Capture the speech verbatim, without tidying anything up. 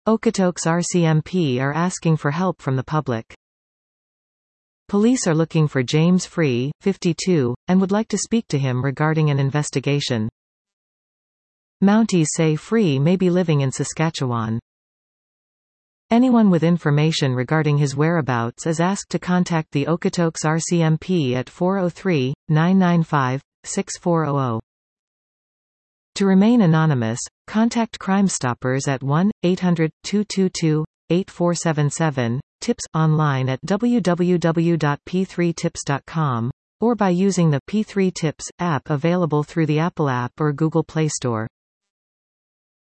Okotoks R C M P are asking for help from the public. Police are looking for James Free, fifty-two, and would like to speak to him regarding an investigation. Mounties say Free may be living in Saskatchewan. Anyone with information regarding his whereabouts is asked to contact the Okotoks R C M P at four oh three, nine nine five, six four zero zero. To remain anonymous, contact Crime Stoppers at one eight hundred, two two two, eight four seven seven, tips, online at w w w dot p three tips dot com, or by using the P three Tips app available through the Apple app or Google Play Store.